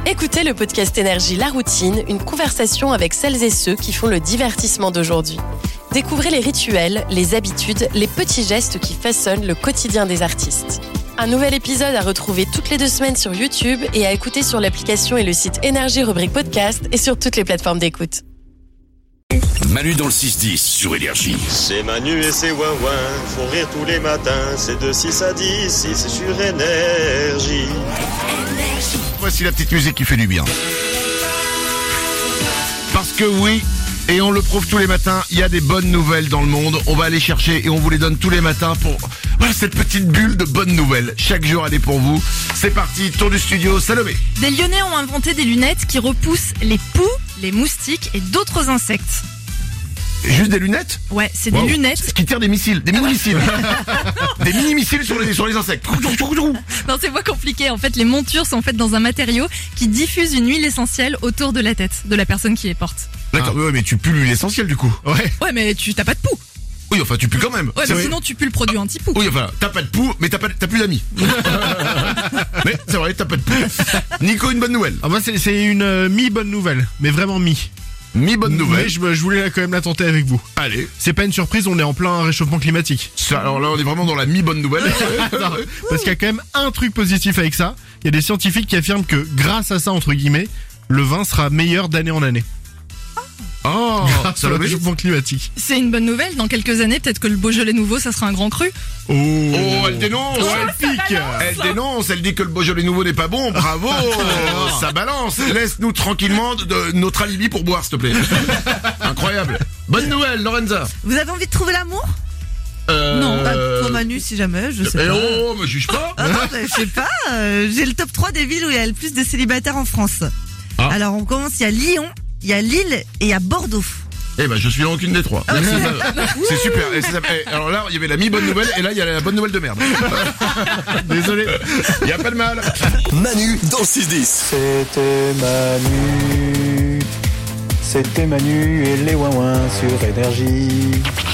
Écoutez le podcast Énergie La Routine, une conversation avec celles et ceux qui font le divertissement d'aujourd'hui. Découvrez les rituels, les habitudes, les petits gestes qui façonnent le quotidien des artistes. Un nouvel épisode à retrouver toutes les 2 semaines sur YouTube et à écouter sur l'application et le site Énergie rubrique podcast et sur toutes les plateformes d'écoute. Manu dans le 6-10 sur Énergie. C'est Manu et c'est Ouin-Ouin, font rire tous les matins, c'est de 6 à 10, et c'est sur Énergie. Voici la petite musique qui fait du bien. Parce que oui, et on le prouve tous les matins, il y a des bonnes nouvelles dans le monde. On va aller chercher et on vous les donne tous les matins pour cette petite bulle de bonnes nouvelles. Chaque jour, elle est pour vous. C'est parti, tour du studio, Salomé. Des Lyonnais ont inventé des lunettes qui repoussent les poux, les moustiques et d'autres insectes. Juste des lunettes ? Ouais, c'est des lunettes. Qui tirent des missiles, des mini-missiles. Des mini-missiles sur les insectes. Non, c'est pas compliqué. En fait, les montures sont faites dans un matériau qui diffuse une huile essentielle autour de la tête de la personne qui les porte. D'accord, ouais, mais tu pues l'huile essentielle du coup. Ouais, mais t'as pas de poux. Oui, enfin, tu pues quand même. Ouais, mais sinon tu pues le produit anti-poux. Oui, enfin, t'as pas de poux, mais t'as plus d'amis. Mais c'est vrai, t'as pas de poux. Nico, une bonne nouvelle. Ah, moi, c'est une mi-bonne nouvelle, mais vraiment mi. Mi-bonne nouvelle. Mais je voulais quand même la tenter avec vous. Allez. C'est pas une surprise, on est en plein réchauffement climatique. Ça, alors là, on est vraiment dans la mi-bonne nouvelle. Non, parce qu'il y a quand même un truc positif avec ça. Il y a des scientifiques qui affirment que grâce à ça, entre guillemets, le vin sera meilleur d'année en année. Oh, Grâce au réchauffement climatique. C'est une bonne nouvelle. Dans quelques années, peut-être que le Beaujolais nouveau, ça sera un grand cru. Oh, elle dénonce. Elle pique. Elle dénonce, elle dit que le Beaujolais nouveau n'est pas bon. Bravo. Ça balance. Laisse-nous tranquillement de notre alibi pour boire, s'il te plaît. Incroyable. Bonne nouvelle, Lorenza. Vous avez envie de trouver l'amour? Non, Pour Manu, si jamais, je sais pas. Oh, me juge pas. Ah non, je sais pas. J'ai le top 3 des villes où il y a le plus de célibataires en France. Ah. Alors, on commence, il y a Lyon, il y a Lille et il y a Bordeaux. Eh ben, je suis dans aucune des trois. C'est super. Et alors là, il y avait la mi-bonne nouvelle et là, il y a la bonne nouvelle de merde. Désolé. Il y a pas de mal. Manu dans le 6-10. C'était Manu et les ouin-ouin sur Énergie.